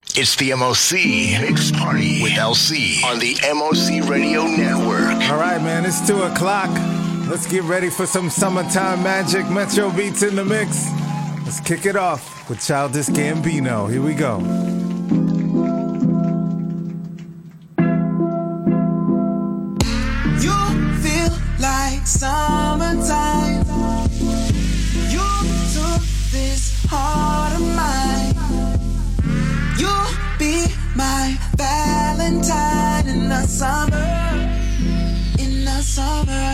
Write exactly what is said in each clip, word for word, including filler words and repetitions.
It's the M O C Mix Party with L C on the M O C Radio Network. All right, man, it's two o'clock. Let's get ready for some summertime magic. Metro Beats in the mix. Let's kick it off with Childish Gambino. Here we go. You feel like summertime. You took this heart of mine. You'll be my Valentine in the summer, in the summer.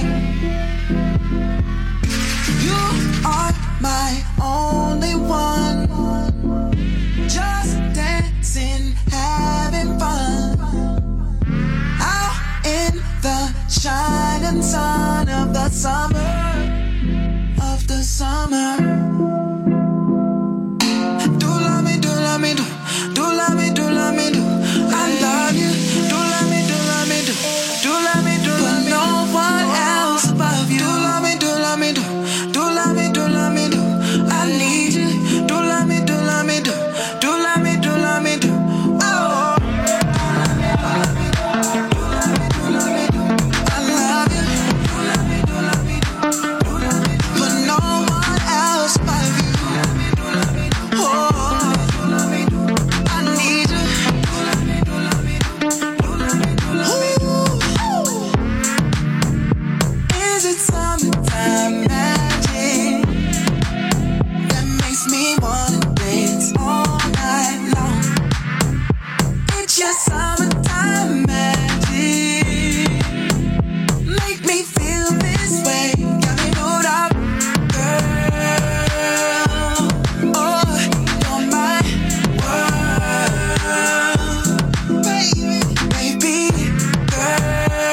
You are my only one, just dancing, having fun, out in the shining sun of the summer, of the summer. Do love me, do love me, do. Do love me, do love me, do. I love you. Do love me, do love me, do. Do love me, do love me, do. But no one else above you. Do love me, do love me, do. Do love me, do love me, do. I need you. Do love me, do love me, do. Do love me, do love me, do. Oh. I love you. Do love me, do love me, do. But no one else above you. Oh. Summertime magic that makes me wanna dance all night long. It's just summertime magic. Make me feel this way. Got me moved up, girl. Oh, you're my world, baby, baby, girl.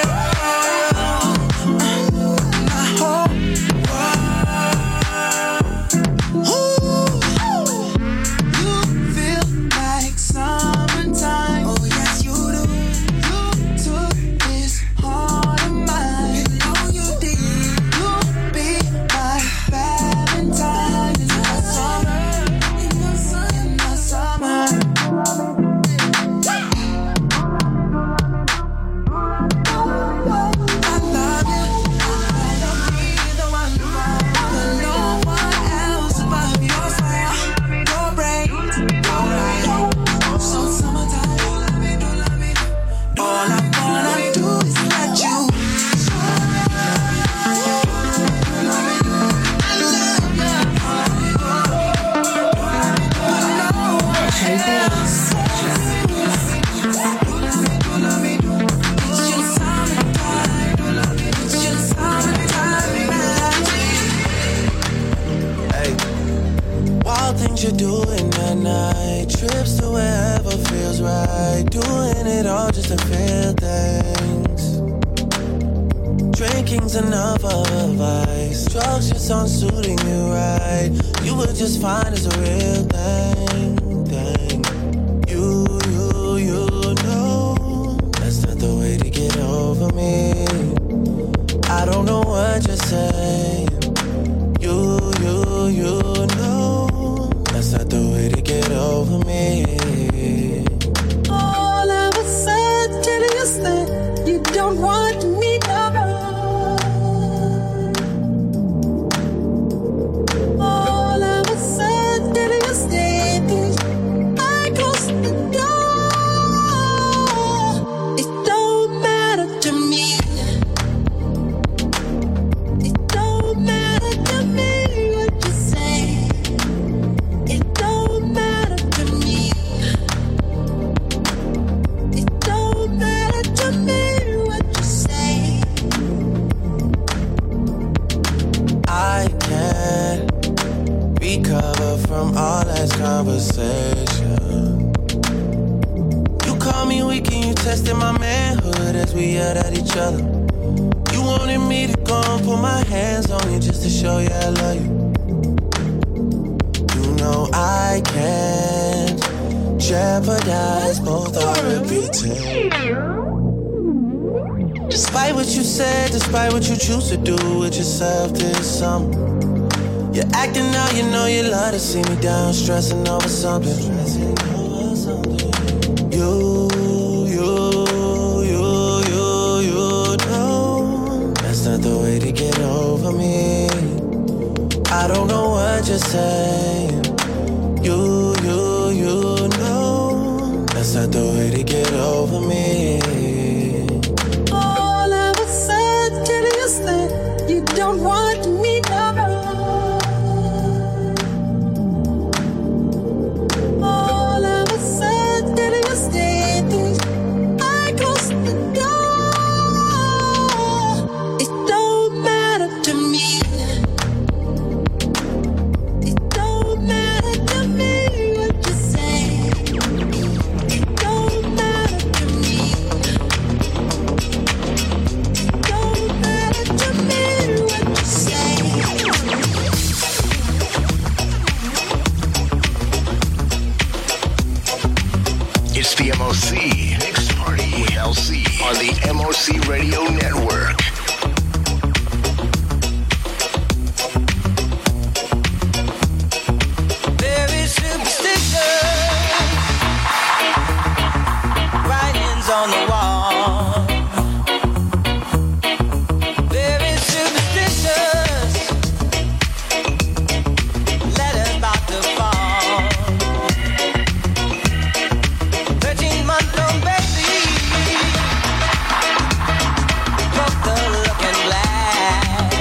You're doing that night, trips to wherever feels right, doing it all just to feel things. Drinking's enough of a vice, drugs just aren't suiting you right. You were just fine as a real thing, thing. You, you, you know that's not the way to get over me. I don't know what you're saying. You, you, you know that's not the way to get over me. All of a sudden you said you don't want me no more. All of a sudden you said I close the door. It don't matter to me. It don't matter to me what you say. It don't matter to me. It don't matter to me what you say. I can't recover from all that conversation. You call me weak and you tested my manhood as we yelled at each other. You wanted me to go and put my hands on you just to show you I love you. You know I can't jeopardize both our reputations. Despite what you said, despite what you choose to do with yourself this summer, you're acting out, you know you love to see me down, stressing over something. over me. All of a sudden you say you don't want me no more. All of a sudden you say things, I close the door. It don't matter to me. It don't matter to me what you say. It don't matter to me. It don't matter to me what you say. It's the M O C Mixed Party with L C on the M O C Radio Network. Very superstitious, writings on the wall. Very superstitious, letters about to fall. Thirteen month old baby, broke the looking glass.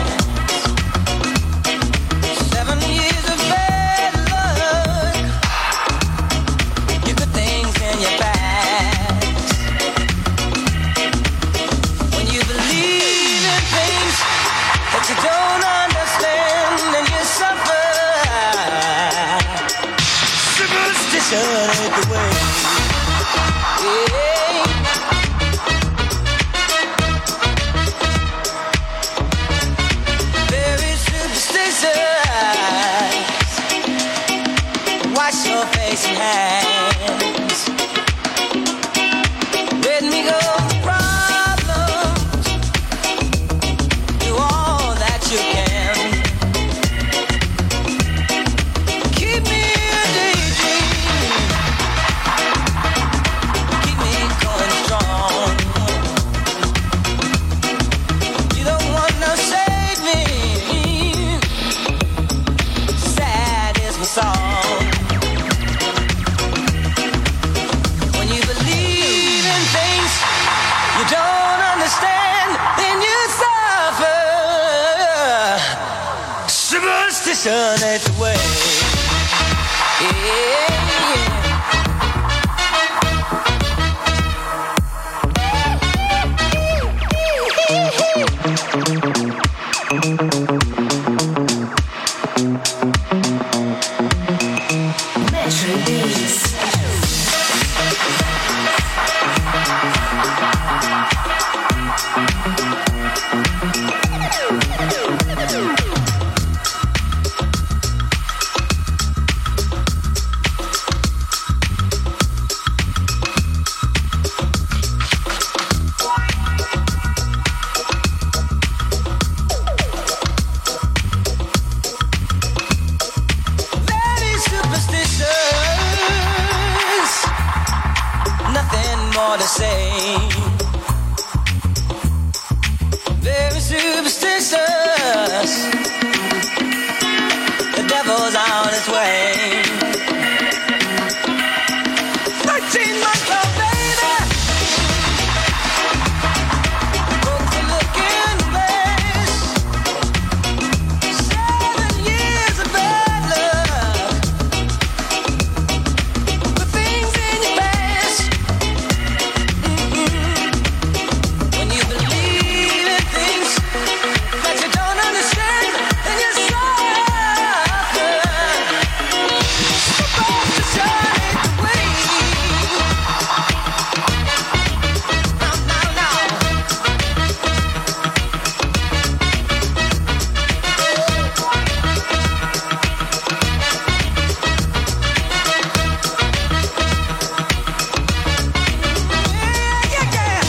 Seven years of bad luck, you put things in your past. When you believe in things that you don't understand and you suffer, superstition ain't the way. Yeah. Very superstitious. Wash your face and hands. Let me go the problems. Do all that you can. Keep me a daydream. Keep me going strong. You don't want no save me. Sad is my song. When you believe in things you don't understand, then you suffer. Superstition ain't the way. Yeah. Metro Beats. Very superstitious, nothing more to say. Very superstitious, the devil's on its way. Thirteen months old baby, broke the looking glass. Seven years of bad luck, put things in your past. Mm-hmm. When you believe in things that you don't understand, then you suffer. Superstition ain't the way. Now, now, now. Yeah, yeah, yeah.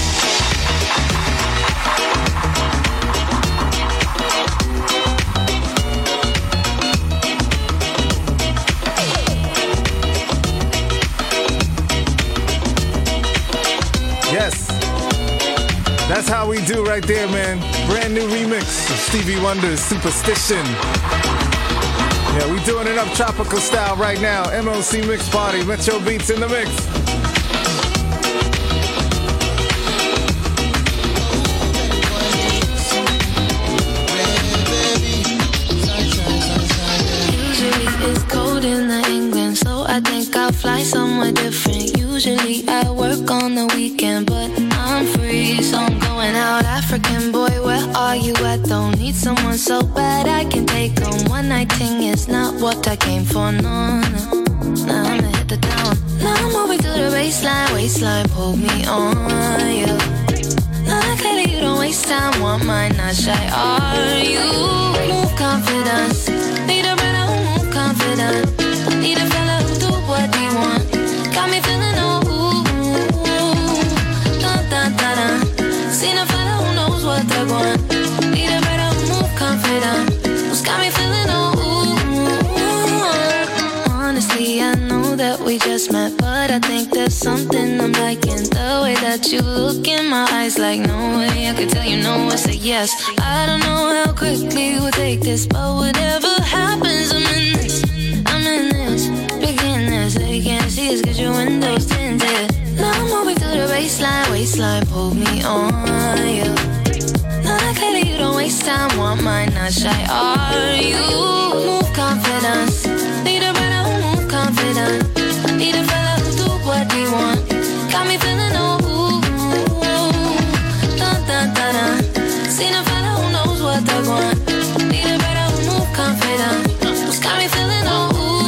Yes. That's how we do right there, man. Brand new remix of Stevie Wonder's Superstition. Yeah, we doing it up tropical style right now. M O C Mix Party, Metro Beats in the mix. like I'll fly somewhere different. Usually I work on the weekend, but I'm free, so I'm going out. African boy, where are you at? Don't need someone so bad I can take on. One night thing is not what I came for, no, no. Now I'ma hit the town. Now I'm moving to the baseline, waistline, pull me on, yeah. Now clearly you don't waste time, want mine, not shy, are you? Move confidence, need a brother who move confident. Need a fella who do what he want. Got me feeling oh ooh, dun dun dun dun. Seen a fella who knows what they want. Need a brother who move confident. Who's got me feeling oh ooh. Honestly, I know that we just met, but I think there's something I'm liking. The way that you look in my eyes, like no way I could tell you no, I say yes. I don't know how quickly we'll take this, but whatever happens, I'm in this. I'm in this, begin this. They can't see us cause your window's tinted. Now I'm moving through the baseline, waistline, pull me on, yeah. Now clearly you don't waste time, want mine, not shy, are you? Move confidence, need a brother who move confident. Need a fella who do what he want. Got me feeling oh ooh, dun dun dun dun. Seen a fella who knows what they want. Need a brother who move confident. Who's got me feeling oh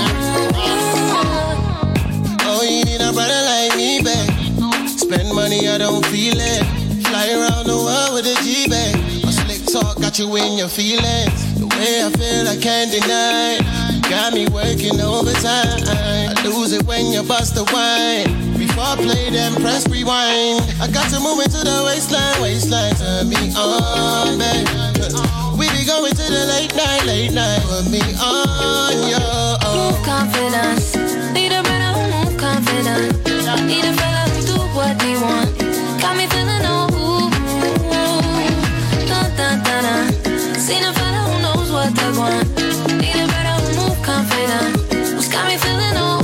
ooh. Oh, you need a brother like me, babe. Spend money, I don't feel it. Fly around the world with a G-bag. My slick talk got you in your feelings. The way I feel, I can't deny. Got me working overtime. I lose it when you bust the wine. Before I play them, press rewind. I got to move into the waistline, waistline. Turn me on, babe. We be going to the late night, late night. Put me on, yo. Move confidence. Need a brother who move confident. Need a fella who do what he want. Got me feeling oh ooh, dun dun dun dun. Seen a fella who knows what they want. Need a brother who move confident. Who's got me feeling oh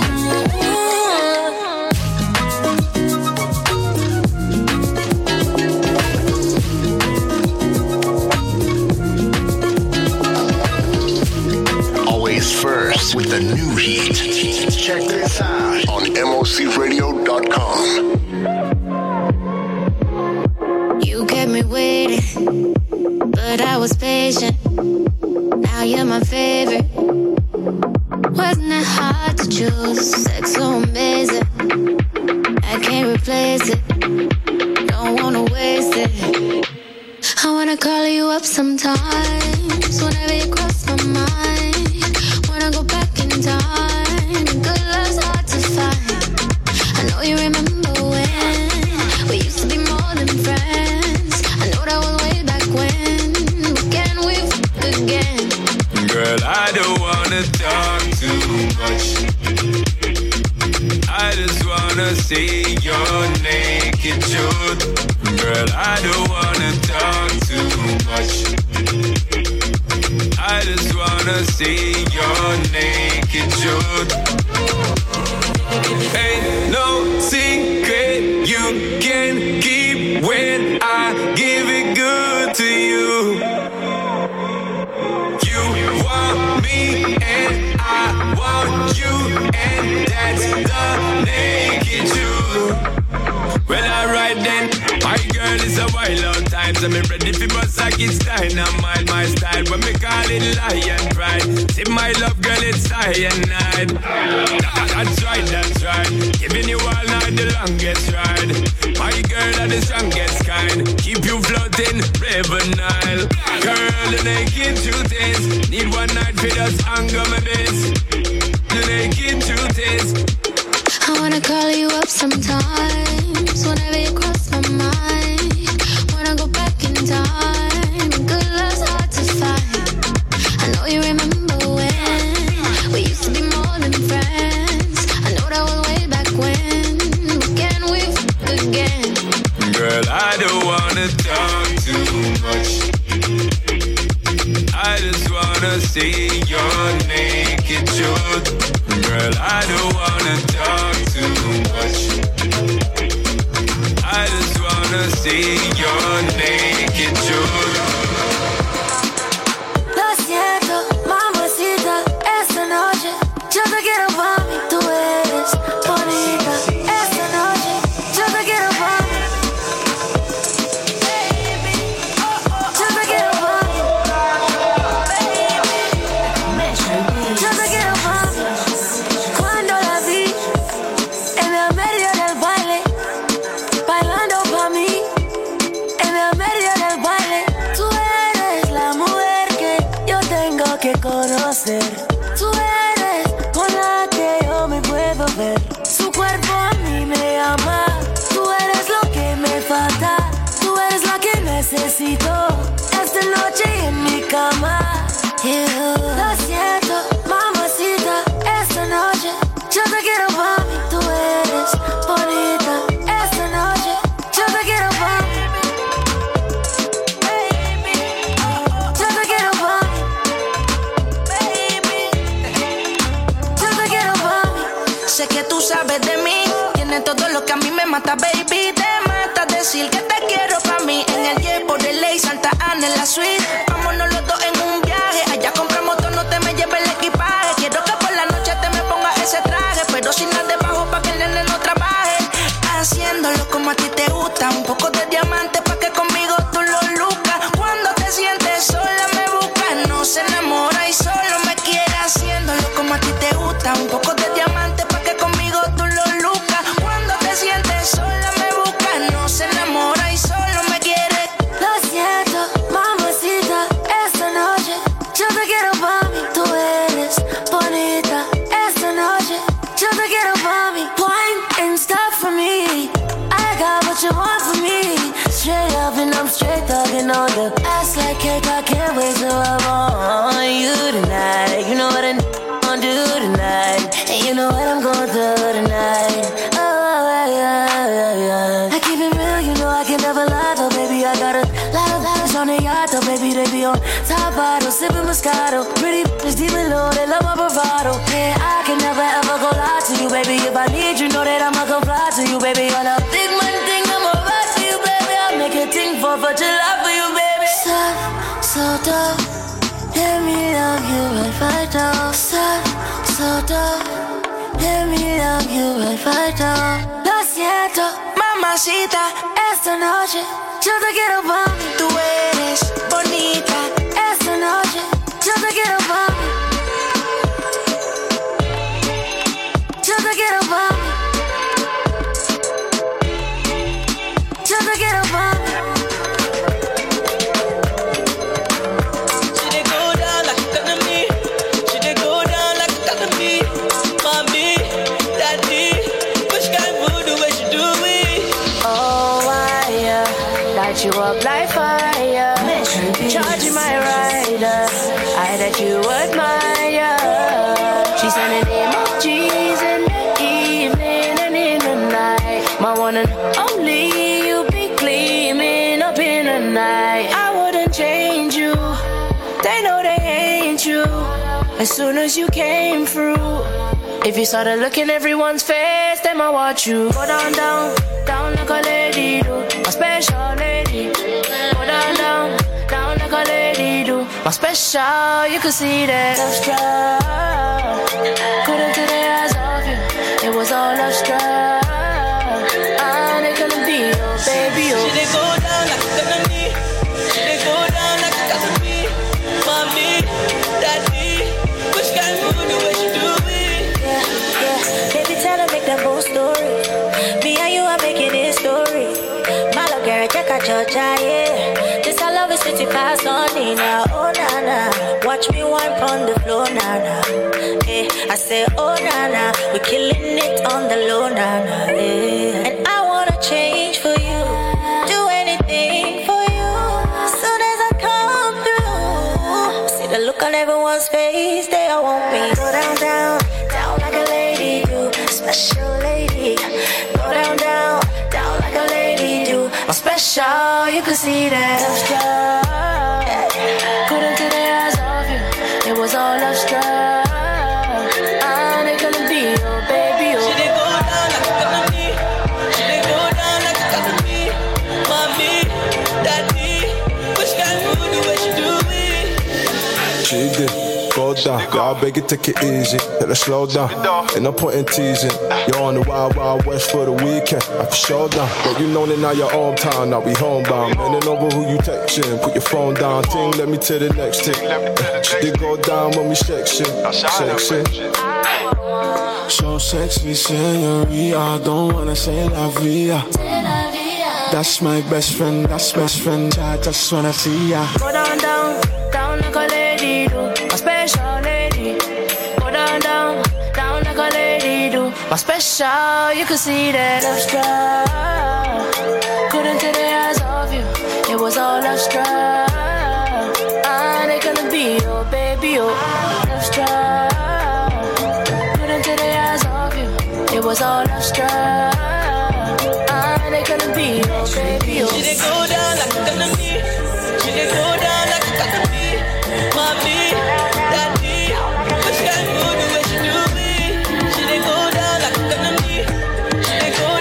ooh. Always first with the new heat. Check this out on M O C radio dot com. You kept me waiting, but I was patient. Now you're my favorite. Wasn't it hard to choose? Sex so amazing, I can't replace it. Don't wanna waste it. I wanna call you up sometimes, whenever you cross my mind. Wanna go back in time, good love's hard to find. I know you remember when we used to be more than friends. I know that was way back when. Can we f*** again? Girl, I don't wanna talk too much. I just wanna see your naked truth. Girl, I don't wanna talk too much. I just wanna see your naked truth. Ain't no secret you can keep when I give it good to you. You want me and I want you, and that's the naked truth. Well, alright then, my girl is a wild out time, so me ready for bust like it's time. I mind my style, when me call it lion pride. See my love, girl, it's cyanide. That's right, that's right. Giving you all night the longest ride. My girl are the strongest kind. Keep you floating, river Nile. Girl, the naked truth is, need one night for us anger my base. The naked truth is, I wanna call you up sometimes, whenever you cross my mind. Wanna go back in time, good love's hard to find. I know you remember when we used to be more than friends. I know that was way back when. Can we f*** again? girl, I don't wanna talk too much. I just wanna see your naked truth. Girl, I don't wanna talk too much. I just wanna see your naked truth. Lo siento, mamacita, esta noche yo te quiero pa' mí, tú eres tiene todo lo que a mí me mata, baby. Te mata decir que te quiero pa' mí. En el jet por el ley, Santa Ana en la suite. Vámonos los dos en un viaje. Allá compramos todo, no te me lleves el equipaje. Quiero que por la noche te me pongas ese traje, pero sin nada debajo pa' que el nene no trabaje. Haciéndolo como a ti te gusta. Un poco de diamante pa' que conmigo tú lo lucas. Cuando te sientes sola me buscas. No se enamora y solo me quiere. Haciéndolo como a ti te gusta. Un poco de diamante pa' que conmigo tú lo lucas. Cuando te sientes sola me buscas. No se enamora y solo me quiere. Lo siento, mamacita, esta noche yo te quiero pa' mí. Tú eres bonita. Esta noche yo te quiero pa' mí. Wine and stuff for me. I got what you want for me. Straight up and I'm straight talking on the ass like cake. I can't wait till I'm on you tonight. You know what I'm gonna do tonight. And you know what I'm gonna do tonight. Oh, yeah, yeah, yeah. I keep it real, you know I can never lie, though, baby. I got a lot of letters on the yacht, though, baby. They be on top bottle, sipping Moscato. Pretty bitches deep and low, they love my bravado. Yeah, I can never ever go lie to you, baby. If I need you, know that I'ma come fly to you, baby. On a big man thing, I'ma ride to you, baby. I'll make a thing for for July for you, baby. So, so dope. Let me love you right right down. So, so dope. Let me love you right right down. Lo siento, Mamacita, esta noche yo te quiero pa' mí. tú eres bonita. Esta noche yo te quiero pa' mí. Yo te quiero pa' mí. Yo te quiero pa' mí. She dey go down like a economy. She dey go down like a economy. Mommy, daddy, which kind of voodoo way she do it? Oh, I light you up like fire. Charging my rider. I that you admire. She's sending emojis in the evening and in the night. My one and only, you be gleaming up in the night. I wouldn't change you. They know they ain't you. As soon as you came through. If you started looking everyone's face, then I watch you go down, down, down like a lady do. My special lady. Go down, down, down like a lady do. My special, you could see that love struck. Couldn't take their eyes off you. It was all love struck. And it couldn't be your baby. Oh. She dey go down like a economy. She dey go down like a economy. Mommy, daddy, which kind of voodoo way she do it? Yeah, yeah. Baby, tell her make that whole story. Me and you are making it story. My love, girl, check out Georgia, yeah. This I love is city past on me now. Oh, na na. Watch me wipe on the floor, na na. Eh, I say, oh, na na. We're killing it on the low, na na. Eh. And I wanna change for you. Do anything for you. As soon as I come through. See the look on everyone's face. They all want me. Go down, down, down like a lady do. Special lady. Go down, down, down like a lady do. My special, you could see that love struck. Couldn't take their eyes off you. It was all love struck. And it couldn't be your baby. Oh. She dey go down like a economy. She dey go down like a economy. Mommy, daddy, which kind of voodoo way she do it? She did. Go down, y'all beg it, take it easy. Let her slow down, ain't no point in teasing. You're on the wild, wild west for the weekend. I can show down, but you know that now you're hometown. Now we homebound, bending over who you texting. Put your phone down, ting, let me to the next thing. She did go down when we section, section. So sexy, senorita, I don't wanna say la vida. That's my best friend, that's best friend. I just wanna see ya. Go down, down, down like a lady do. My special lady. Go down, down, down like a lady do. My special, you could see that love struck. Couldn't take their eyes off you. It was all love struck. And it couldn't be your baby, oh. Love struck. Couldn't take their eyes off you. It was all love struck. And it couldn't be your baby, oh. She dey go down like a economy. She dey go down like a economy. Mommy, daddy, which kind of voodoo way she do it? She dey go down like a economy. She dey go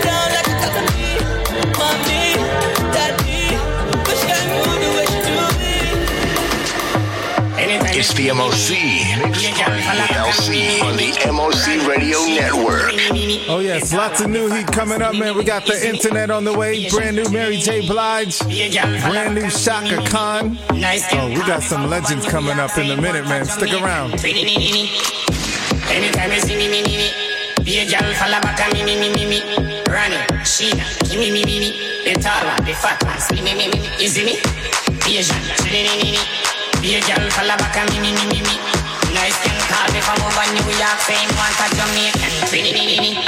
It's the M O C Mix Party E L C on the M O C Radio Network. Oh yes, lots of new heat coming up, man. We got the internet on the way. Brand new Mary J. Blige. Brand new Shaka Khan. Oh, we got some legends coming up in a minute, man. Stick around. Anytime you see me, me, me, me. Be a girl, follow back a me, me, me, me, me. Rani, Sheena, give me, me, me, me. The tall one, the fat one, see me, me, me, me. You see me? Be a girl, see me, me, me. Be a girl, follow back a me, me, me, me, me. Nice can call me from over New York, saying want a Jamaican, see me, me, me, me.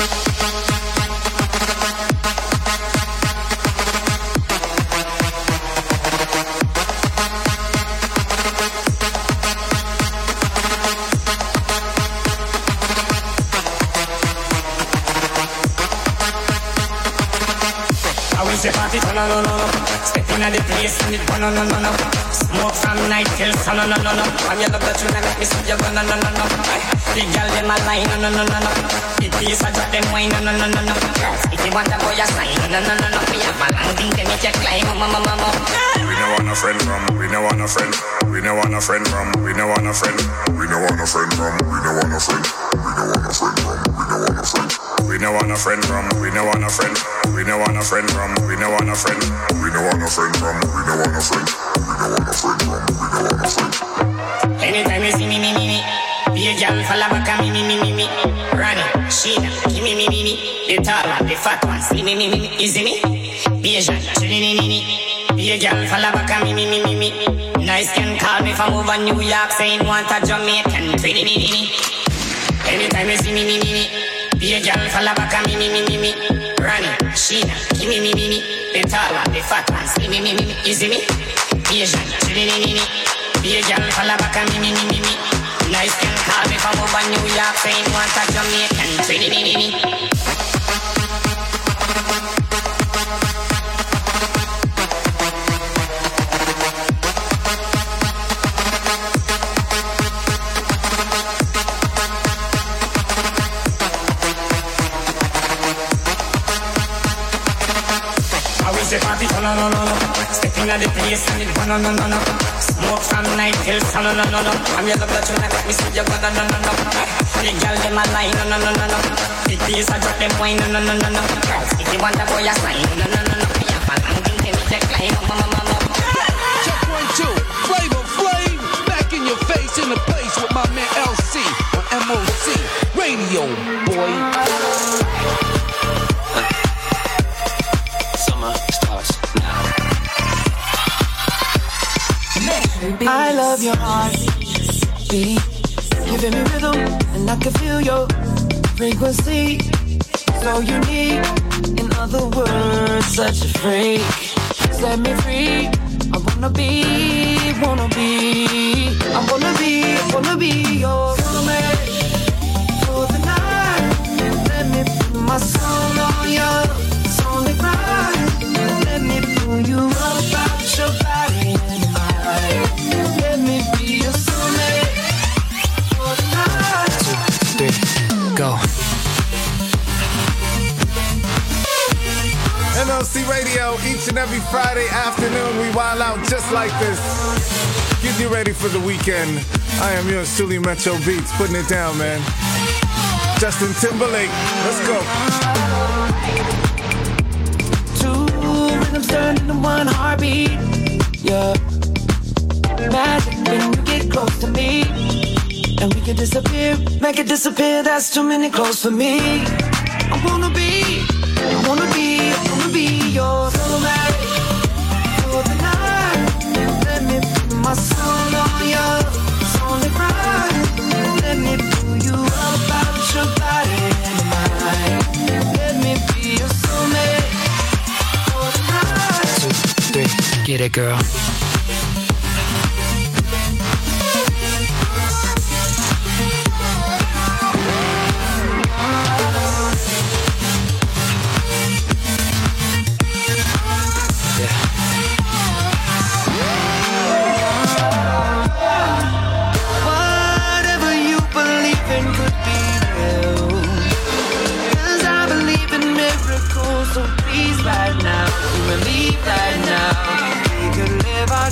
The party, no, no, no, no. Stepping at the place and it, no, no, no, no. Smoke from night till sun, no, no, no, no. I'm your love that you never miss with your gun, no, no, no, no. The girl, them a line, no, no, no, no, no. The piece, I drop them wine, no, no, no, no, no. If you want a boy, a sign, no, no, no, no. We have a long thing to make you climb, mama, mama. We no want a friend from, we no want a friend. We no want a friend from, we no want a friend. We no want a friend from, we no want a friend. We no want a friend from, we no want a friend. We no want a friend from, we no want a friend. We no want a friend from, we no want a friend. We no want a friend from, we no want a friend. We no want a friend from, we no want a friend. Anytime you see me, me, me, me. Be a girl, follow back a me, me, me, me, me. Rani, Sheena, give me, me, me, me. The tall one, the fat one, see me, me, me, me. You see me? Be a girl, see me, me, me, me. Be a girl, follow back a me, me, me, me, me. Nice can call me from over New York, saying want a Jamaican, see me, me, me, me. Anytime you see me, me, me, me. Be a girl, follow back a me, me, me, me, me. Rani, Sheena, give me, me, me, me. The tall one, the fat one, see me, me, me, me. You see me? Be a girl, see me, me, me, me. Be a girl, follow back a me, me, me, me, me. Nice can call me from over New York, saying want a Jamaican, see me, me, me, me. The party, no, no, no, no. Stepping at the place and it, no, no, no, no. Smoke from night till sun, no, no, no, no. I'm your love that you never miss with your gun, no, no, no, no. The girl, them a line, no, no, no, no, no. The piece, I drop them wine, no, no, no, no, no. If you want a boy, a sign, no, no, no, no. We have a long thing to make you climb, mama, mama. Check one, two. Flavor Flav, back in your face in the place with my man L C on M O C Radio, boy. I love your heart beat, giving me rhythm, and I can feel your frequency. So unique, in other words, such a freak. Set me free. I wanna be, wanna be, I wanna be, wanna be your roommate for the night. Let me put my soul on your sonic ride. Let me pull you up out your body and mind. Let me be your soulmate for the night. Two, three, go. M O C Radio, each and every Friday afternoon, we wild out just like this. Get you ready for the weekend. I am yours, truly, Metro Beats, putting it down, man. Justin Timberlake, let's go. Two rhythms turn into one heartbeat, yeah. Magic when you get close to me, and we can disappear, make it disappear. That's too many close for me. I wanna be, I wanna be, I wanna be your soulmate for the night. Let me put my soul on your sonic ride. Let me pull you up out your body and mind. Let me be your soulmate for the night. Two, three, get it, girl. So please right now, you and me right now. We could live our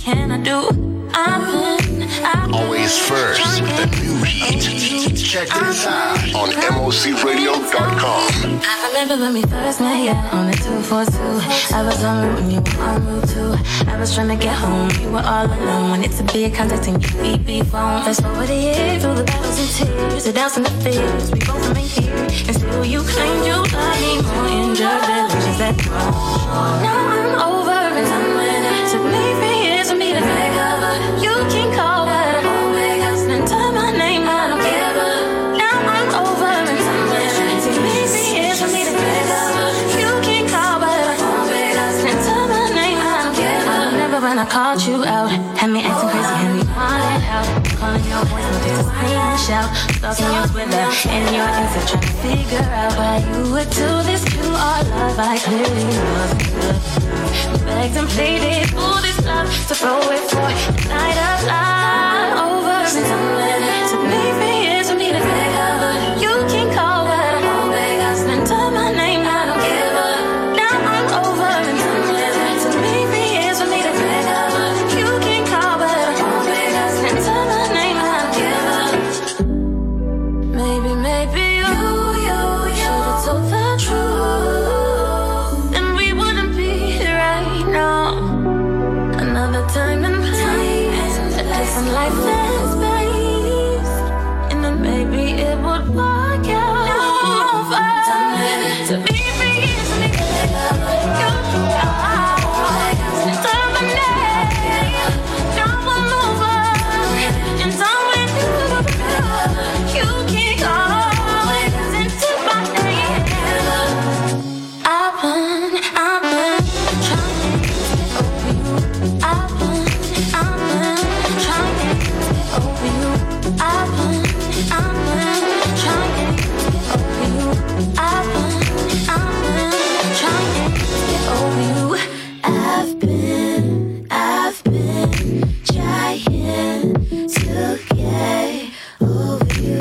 can I do? I've been, I've been Always first with the new heat. Check this out on M O C radio dot com. I remember when we first met, yeah, on the two forty-two. I was on route and you were on route too. I was trying to get home, you were all alone. When it's a big contacting you, beep, beep, phone. Fast forward a year, through the battles and tears, the doubts and the fears. We both remain here, and still you claimed you love me more in your villages that wrong. Now I'm over and done with it. Took me three years for me to make up. You can call, but I'm always spend time my name, I don't care. Now I'm over and done with it. Took me three years for me to make up. You can call, but I'm always spend time my name, I don't care. Remember when I called you out, had me acting crazy, had me wanted out. Calling your voice, no just scream and shout. Stalking your Twitter and your Insta, trying to figure out why you would do this to our love. I clearly wasn't good. Begged and pleaded for this love to throw it for a night of love. Over and done with it. Took me three years for me to make up. You can call, but I'm always spend time my name, I don't care. Now I'm over and done with it. Took me three years for me to make up. You can call, but I'm always spend time my name, I don't care. Maybe, maybe you, you, you should've told the truth, then we wouldn't be here right now. Another time and place, a different life and space, and then maybe it would work out. To be free is me. You can call, spend my name. Now I'm over and done with you. You can call, into my name. I've been, I've been trying to get over you. I've been, I've been trying to get over you. I've been, I've been trying to get over you. I've been, I've been trying to get over you. I've been, I've been trying to get over you.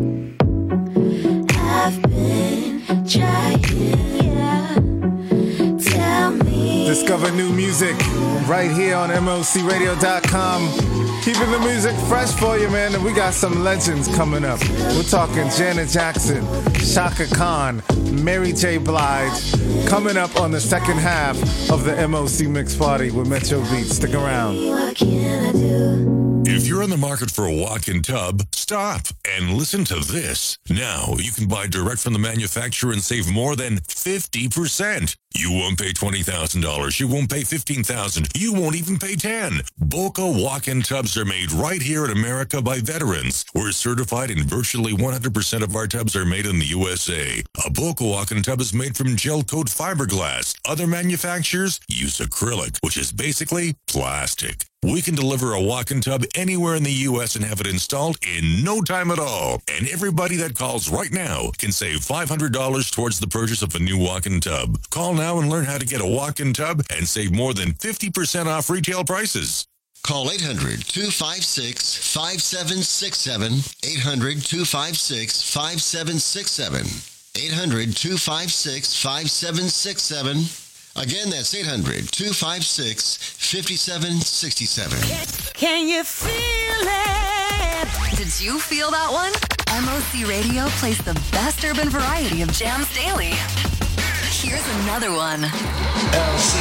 I've been trying, yeah. Tell me. Discover new music right here on M O C radio dot com. Keeping the music fresh for you, man. And we got some legends coming up. We're talking Janet Jackson, Shaka Khan, Mary J. Blige. Coming up on the second half of the M O C Mix Party with Metro Beats. Stick around. What can I do? If you're in the market for a walk-in tub, stop and listen to this. Now, you can buy direct from the manufacturer and save more than fifty percent. You won't pay twenty thousand dollars. You won't pay fifteen thousand dollars. You won't even pay ten thousand dollars. Boca walk-in tubs are made right here in America by veterans. We're certified and virtually one hundred percent of our tubs are made in the U S A. A Boca walk-in tub is made from gel-coat fiberglass. Other manufacturers use acrylic, which is basically plastic. We can deliver a walk-in tub anywhere in the U S and have it installed in no time at all. And everybody that calls right now can save five hundred dollars towards the purchase of a new walk-in tub. Call now and learn how to get a walk-in tub and save more than fifty percent off retail prices. Call eight hundred, two five six, five seven six seven, eight hundred, two five six, five seven six seven, eight hundred, two five six, five seven six seven. Again, that's eight hundred, two five six, five seven six seven. Can you feel it? Did you feel that one? M O C Radio plays the best urban variety of jams daily. Here's another one. L C.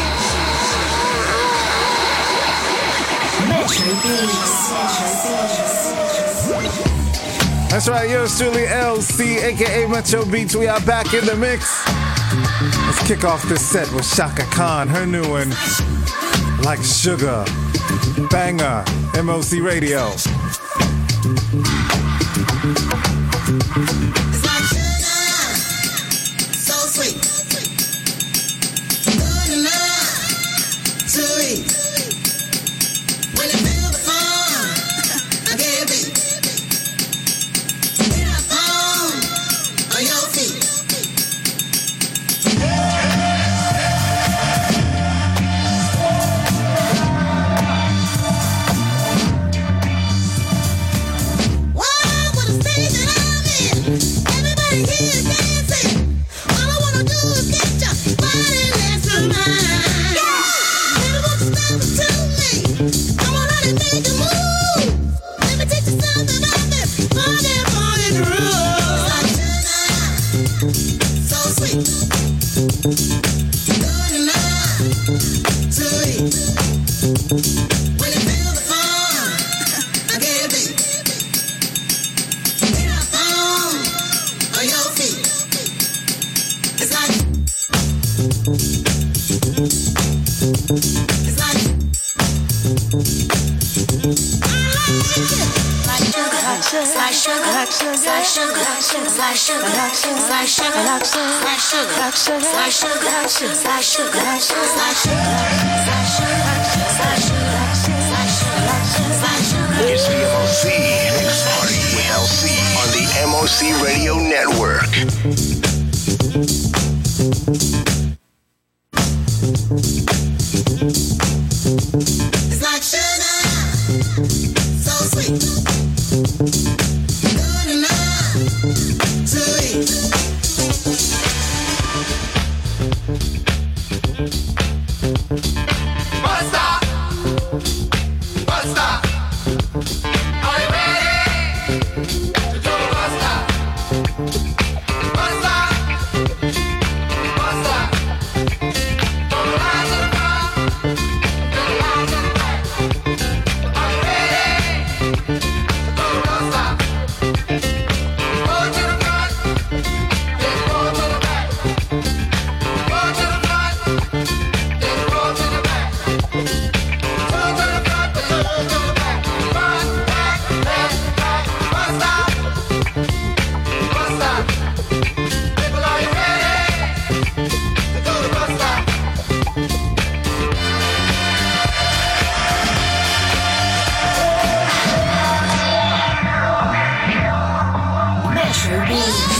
Metro Beats. That's right, yours truly, L C, aka Metro Beats. We are back in the mix. Let's kick off this set with Shaka Khan, her new one, Like Sugar, banger, M O C Radio. It's like sugar, so sweet, good enough to eat. When you feel the fun, I can't beat. In the palm of your feet. Everybody here is dancing. All I wanna do is get your body next to mine. Yeah. Baby, won't you step up to me? It's the M O C Mix Party with L C on the M O C Radio Network. It's like sugar, so sweet. Good enough to eat. Busta, Busta, are you ready to do Busta? Busta, Busta, from the line to the front, to the line to the back. Are you ready to do Busta? Go to the front, then go to the back. Go to the front, then go to the back. Go to the front, then go to the back. Front, back, left, right, Busta, Busta. People, are you ready to do the Busta? Metro Beats.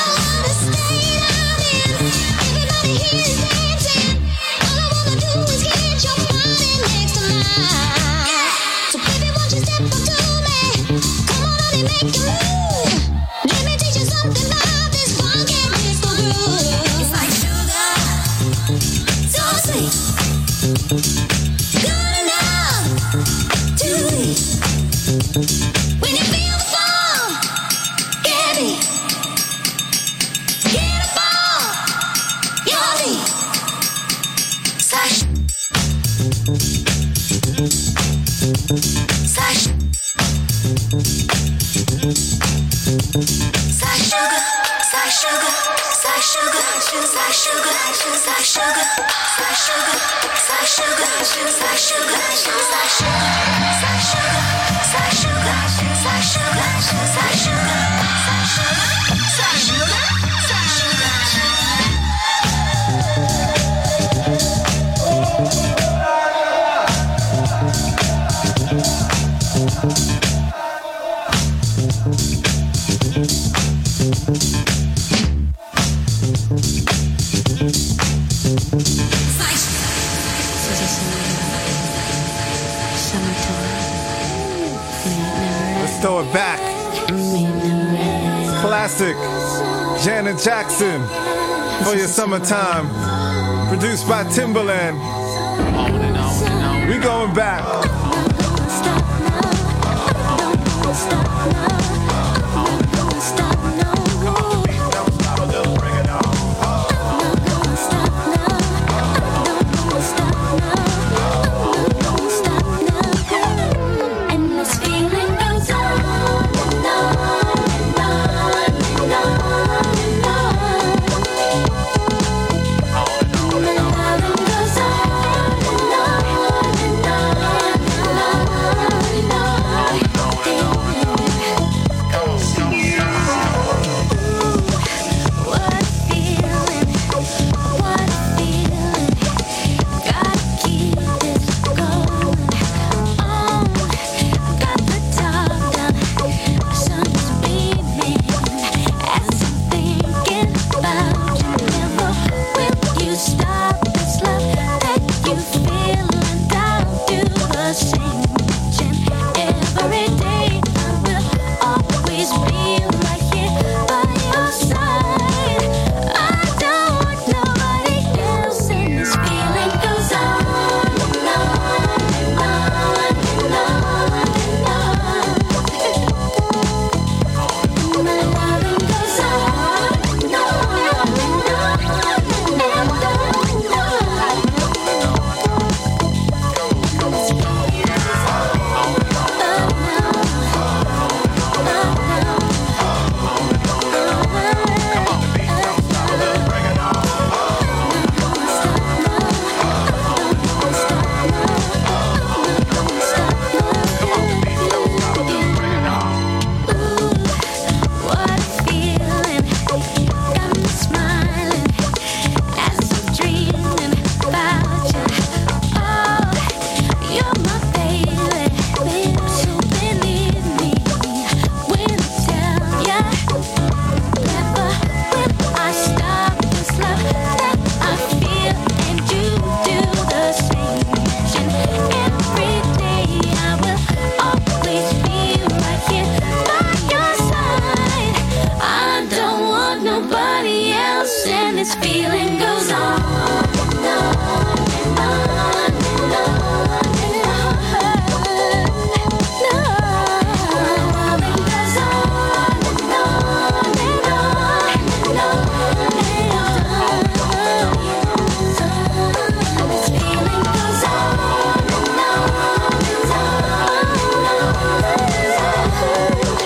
It's like sugar, so sweet. Good enough to eat. When you feel the song, get it. Get up on your feet. Slash. Slash. Slash sugar, slash sugar, slash sugar, slash sugar, slash sugar, slash sugar, slash sugar, slash sugar, slash sugar, slash sugar, slash sugar, slash sugar, slash sugar, slash sugar, slash sugar, slash Let's throw it back. Classic. Janet Jackson for your summertime. Produced by Timbaland. We going back. And this feeling goes on and on and on and on and on. And the loving goes on and on and on and on and on. this feeling goes on and on and on and on and on. Loving goes on and on and on and on and on. This feeling goes on and on and on and on.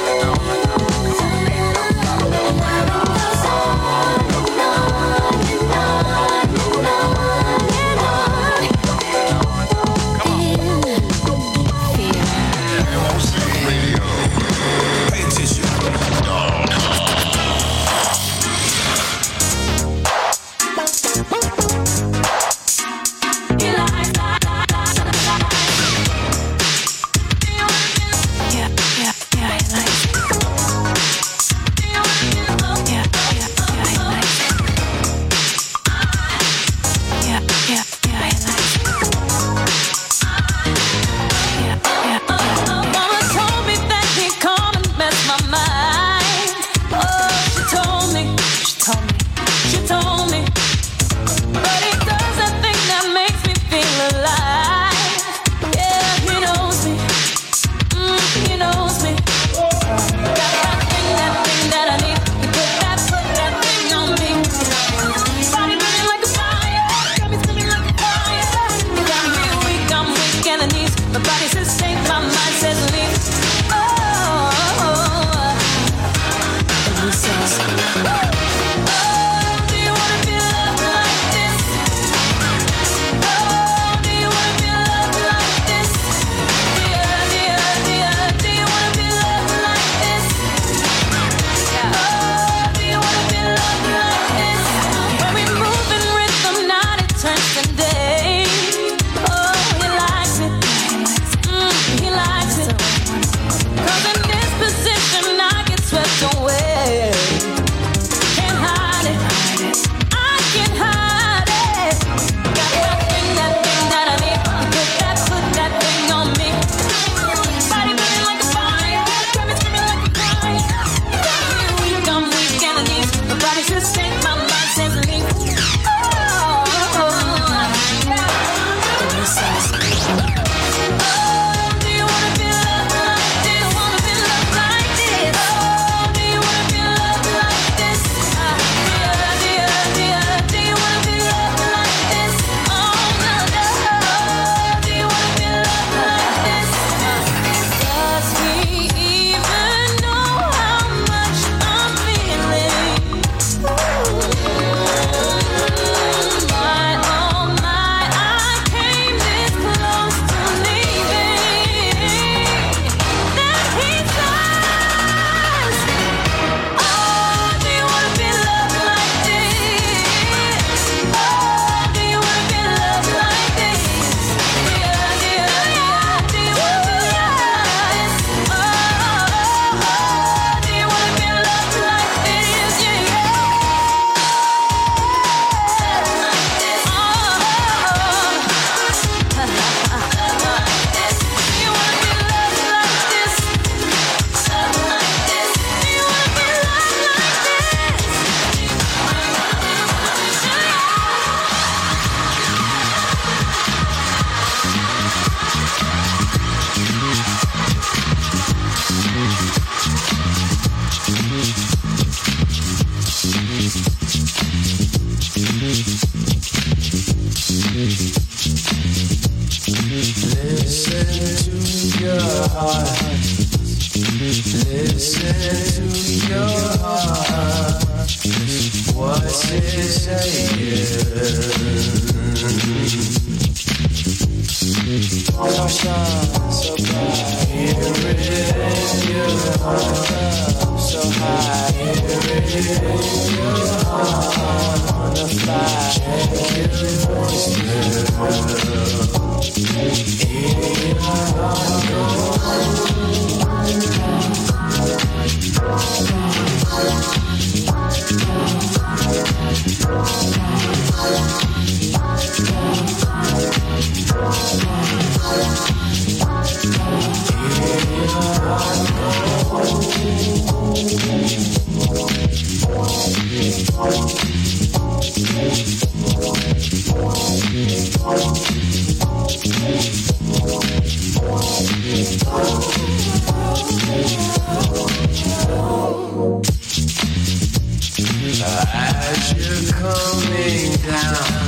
As you're coming down,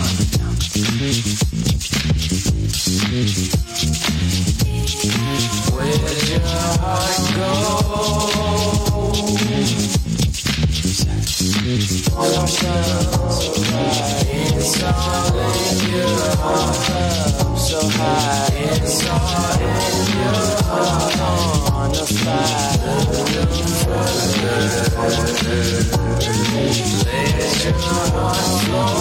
where'd your heart go? It's all in your heart, so high. It's all in your heart, on the fly. Let your heart flow.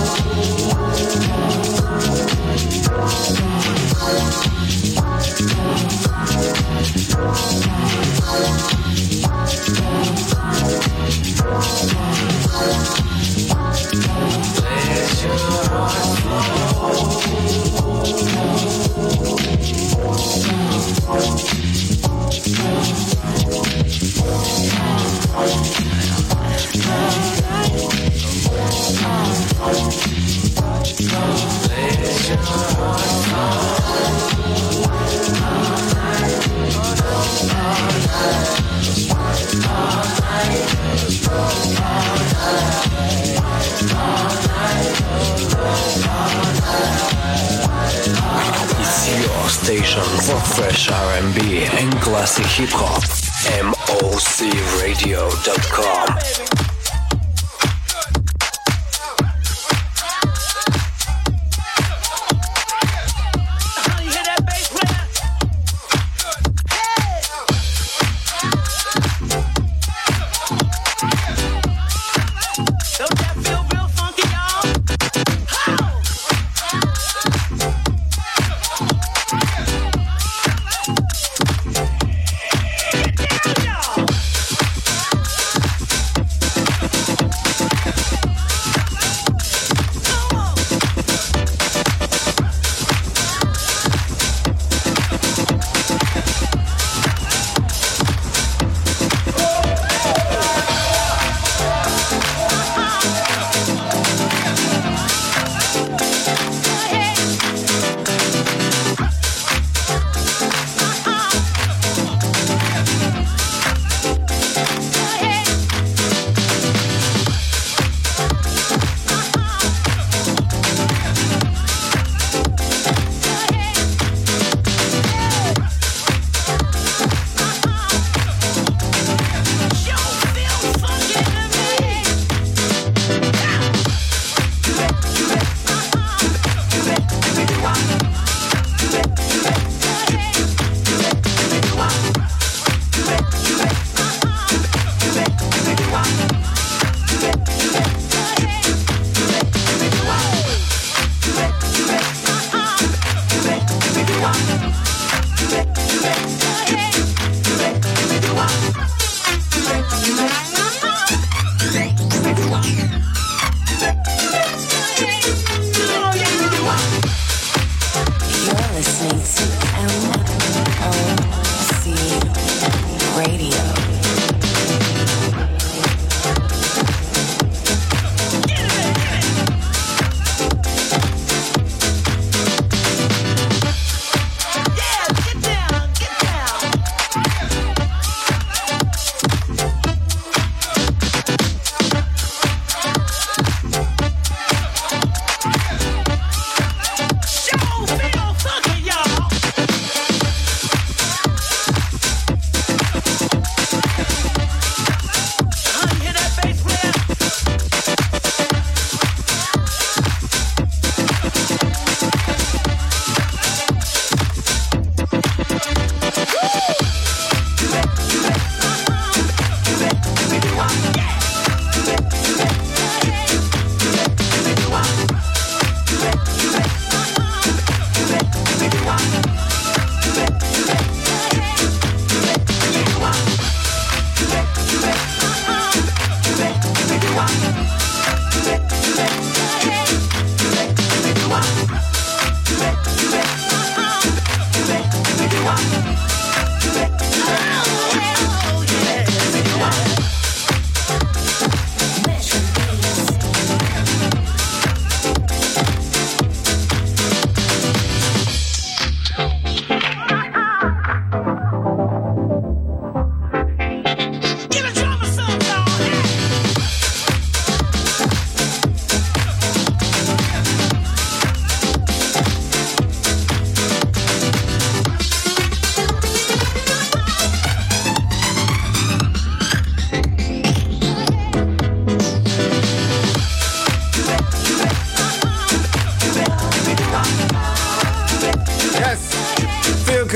Station for fresh R and B and classic hip hop. M O C radio dot com.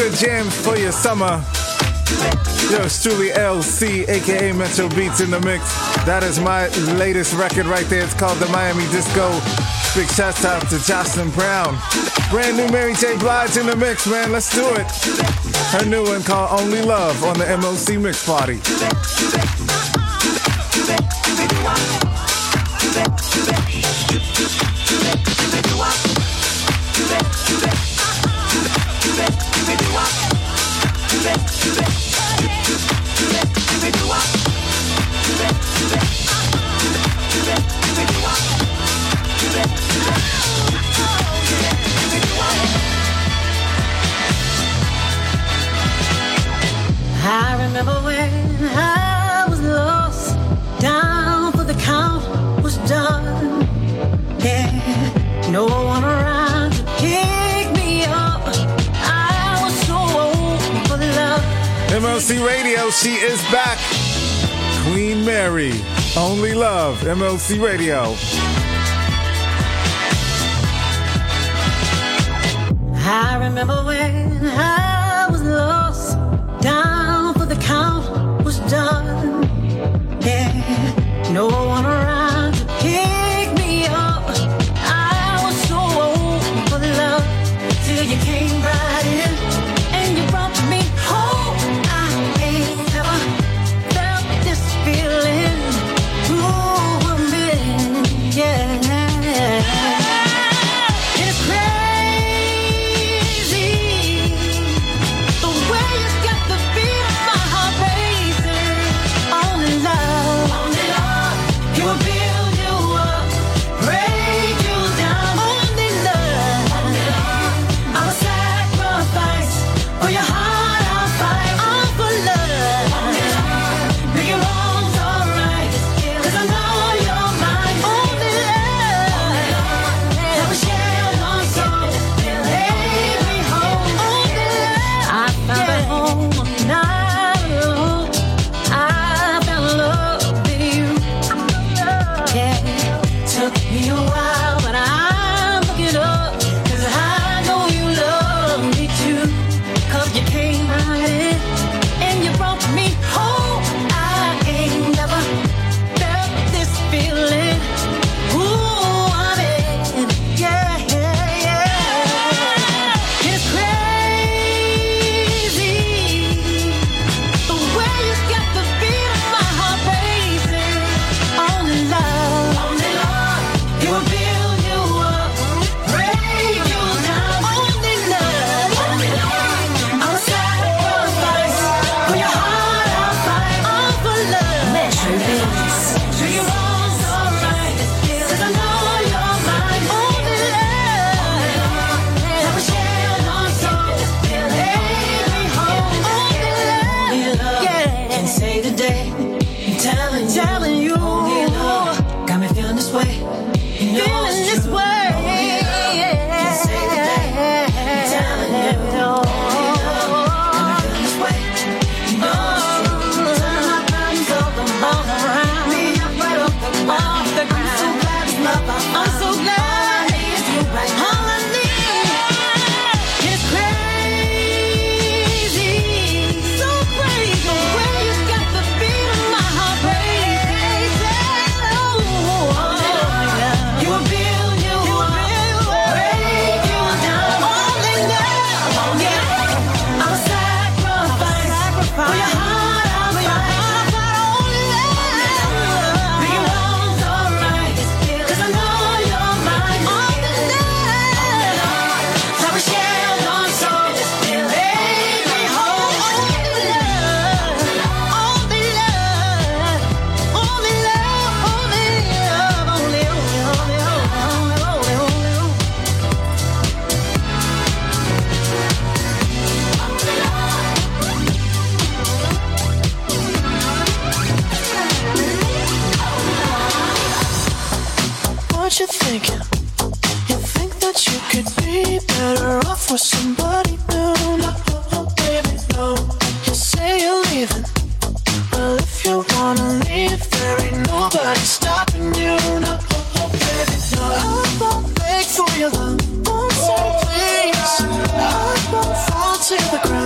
good jams for your summer. Yo, it's truly L C, aka Metro Beats in the mix. That is my latest record right there. It's called the Miami Disco. Big shout out to Jocelyn Brown. Brand new Mary J. Blige in the mix, man. Let's do it. Her new one called Only Love on the M O C Mix Party. I remember when I was lost, down for the count was done. Yeah, no one around to pick me up. I was so old for love. M O C Radio, she is back. Queen Mary, Only Love, M O C Radio. I remember when I was lost, down for the count was done. Yeah, no one around to pick me up. I was so old for love till you came right in and you brought me home. I ain't never felt this feeling. Ooh, a minute, yeah. It's crazy the way you got the beat of my heart racing. Only love, only love, you will build you up, break you down. Only love, only love, I'm a sacrifice for your heart. I'll fight all for love. Only love, make your wrongs alright, 'cause I know you're mine. Only love, never share one soul, take me home. Only love, I found a home, I'm not alone. I found love with you. Yeah, took me a while, but I'm looking up, 'cause I know you love me too. 'Cause you came right in and you brought me home. I ain't never felt this feeling. Ooh, I'm in, yeah, yeah, yeah. It's crazy the way you got the beat of my heart racing. Only love, only love, it will build you up, break you down. Only love, only love, I'm a sacrifice for your heart. I'll fight all for love. Metro Beats, do your wrongs alright, 'cause I know you're mine. Only love, never share one soul, take me home. Only love, yeah, can say today, I'm telling you, telling you, only love, got me feeling this way, you know feeling this way. Can say today, I'm telling you, only love, got me feeling this way, you know it's true. Turn my problems over, all around me, I'm right off the off the ground. I'm so glad it's love, I'm so glad it's you right now. All I need is crazy, so crazy. The way you got the beat of my heart racing. Oh, only love, you will build you up, break you down. Only love, yeah, I'm a sacrifice for your heart. I'll fight. Only love, make your wrongs alright, 'cause I know you're mine. Only love, never share one soul, take me home. Only love, only love, only love, only love, only, only, only, only, only, only. What you thinking? You think that you could be better off with somebody new? No, baby, no. You say you're leaving. Well, if you wanna leave, there ain't nobody stopping you. No, baby, no. I won't beg for your love, won't say please. I won't fall to the ground.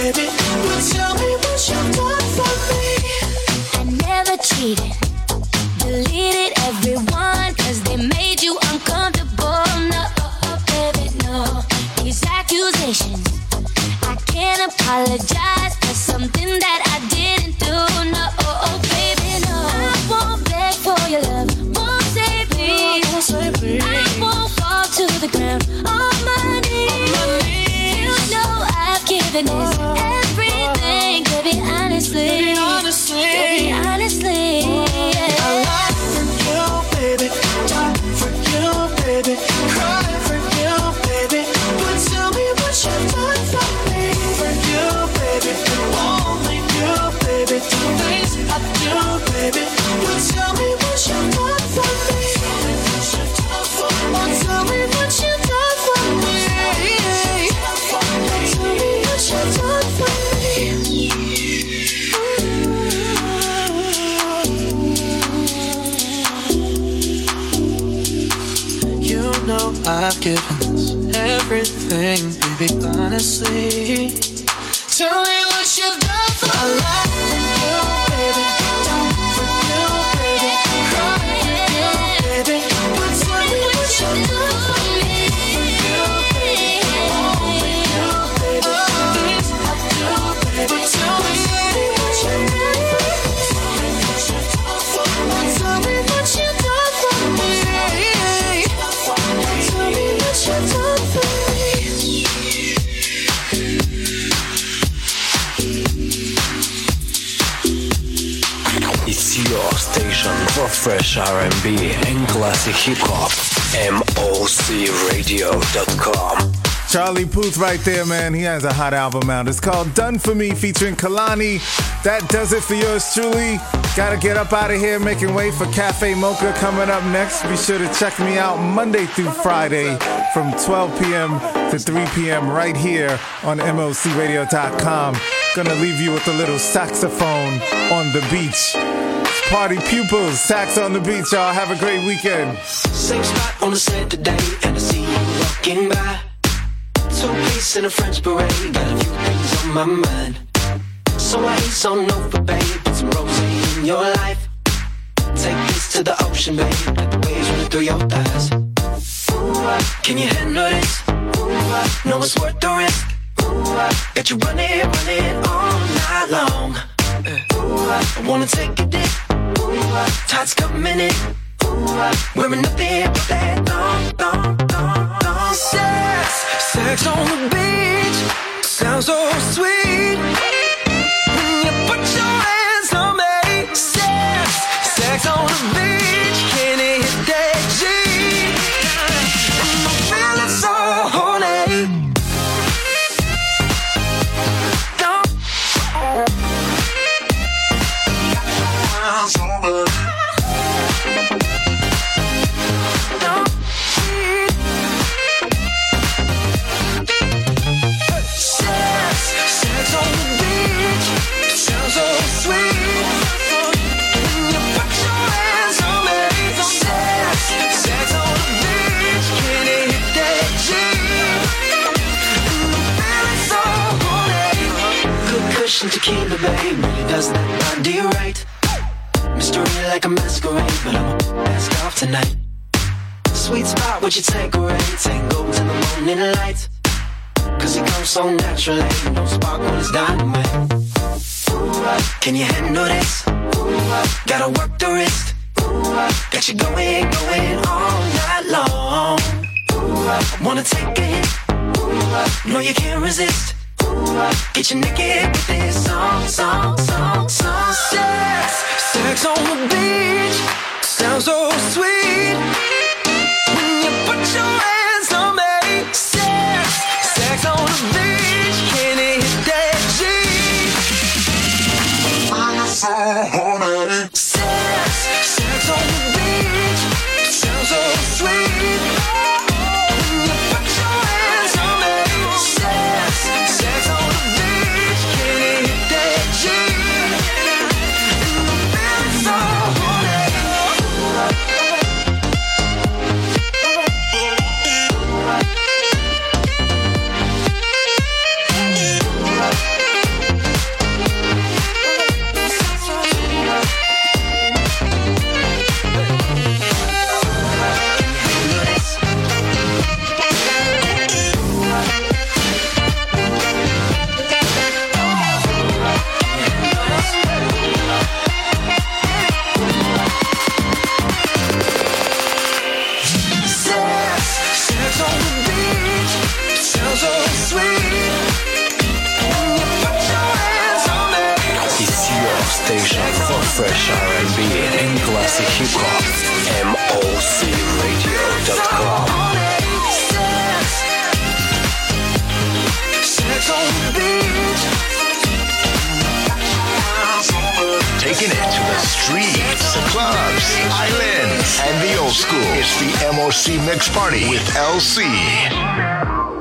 baby. But tell me what you've done for me. I never cheated. Deleted everyone cause they made you uncomfortable. No, baby, no. These accusations, I can't apologize for something that I didn't do. No, baby, no. I won't beg for your love, won't save me. I won't fall to the ground on my knees. You know I've given this everything, baby, honestly. Baby, honestly. Baby, honestly. I lie for you, baby. Die for you, baby. Cry for you, baby. But tell me what you've done for me. For you, baby. Only you, baby. The things I do, baby. But tell me what you've done for me. Tell me what you've done for me. Tell me what you've done for me. You know I've given us everything, baby, honestly. Tell me what you've done for me. I lie for you, baby. Die for you, baby. Cry for you, baby. But tell me what you've done for me. For you, baby. Only you, baby. Things I do, baby. But tell me what you've done for me. Tell me what you've done for me. Tell me what you've done for me. It's your station for fresh R and B and classic hip hop. M O C radio dot com. Charlie Puth right there, man. He has a hot album out. It's called Done For Me featuring Kalani. That does it for yours truly. Gotta get up out of here, making way for Cafe Mocha coming up next. Be sure to check me out Monday through Friday from twelve p.m. to three p.m. right here on M O C radio dot com. Gonna leave you with a little saxophone on the beach. It's Party Pupils, sax on the beach, y'all. Have a great weekend. Same spot on the set today, and I see you walking by. Two-piece in a French parade, got a few things on my mind. So I ain't so no for babe, put some rosé in your life. Take this to the ocean, babe, let the waves run through your thighs. Ooh, uh, can you handle this? Ooh, uh, know it's worth the risk. Ooh, uh, got you running, running all night long. Ooh, uh, I wanna take a dip. Ooh, uh, tide's coming in. Ooh, uh, wearing nothing but that thong, thong, thong, thong. Sex, sex on the beach, sounds so sweet. When you put your hands on me, sex, sex on the beach, can it hit that G? And I'm feeling so horny. Tequila, babe, really does that body right. Mystery like a masquerade, but I'ma ask off tonight. Sweet spot, would you take away? Tango to the morning light. Cause it comes so naturally, no spark when it's dynamite. Ooh, uh, can you handle this? Ooh, uh, gotta work the wrist. Ooh, uh, got you going, going all night long. Ooh, uh, I wanna take a hit. Ooh, uh, no, you can't resist. Get you naked with this song, song, song, song. Sex, sex on the beach, sounds so sweet. When you put your hands on me, sex, sex on the beach, can it hit that G? I'm so horny. Sex, sex on the beach, sounds so sweet. When you put your hands on me, sex, sex on the beach, can it hit that G? And I'm feeling so horny. station for fresh R and B and classic hip hop. M O C radio dot com. Taking it to the streets, the clubs, islands, and the old school. It's the M O C Mix Party with L C.